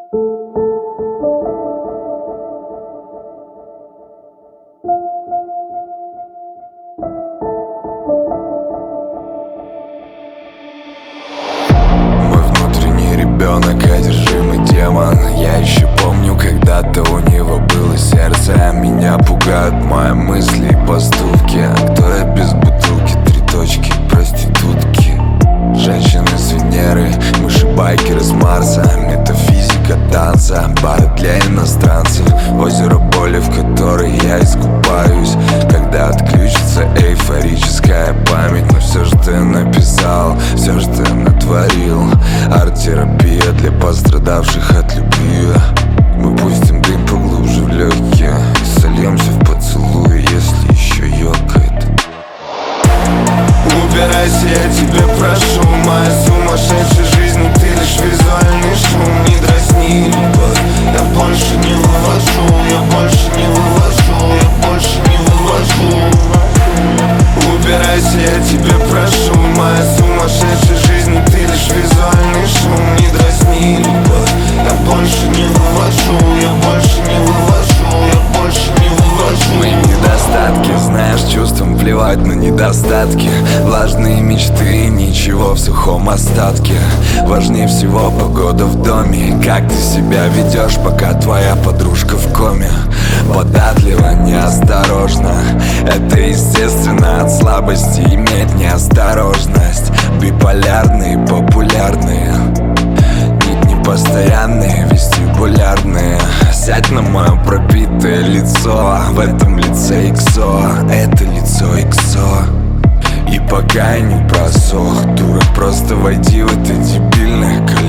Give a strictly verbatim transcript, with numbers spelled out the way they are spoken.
Ребенок, одержимый демон. Я еще помню, когда-то у него было сердце. Меня пугают мои мысли и поступки. Кто я без бутылки? Три точки, проститутки. Женщины с Венеры, мыши-байкеры с Марса. Метафизика танца, бары для иностранцев. Озеро боли, в которой я искупаюсь. Когда отключится эйфорическая память. Но все, что я написал, все, что я натворил. Арт-терапия для пострадавших от любви. Мы пустим дым поглубже в легкие и сольемся в поцелуи, если еще ёкает. Убирайся, я тебя прошу. Моя сумасшедшая жизнь, но ты лишь визуальный шум. Не дразни, любовь, я больше не вывожу. Я больше не вывожу, я больше не вывожу. Убирайся, я тебя прошу. Моя сумасшедшая жизнь, но ты лишь визуальный шум. Не дразни, любовь, я больше не вывожу. Я больше не вывожу, я больше не вывожу. Мои недостатки, знаешь, чувством плевать на недостатки. Влажные мечты, ничего в сухом остатке. Важнее всего погода в доме. Как ты себя ведешь, пока твоя подружка в коме. Податливо, неосторожно. Это естественно от слабости иметь неосторожность. Биполярные, популярные, не, не постоянные, вестибулярные. Сядь на мое пропитое лицо. В этом лице иксо, это лицо иксо. И пока я не просох, дура, просто войди в это дебильное колесо.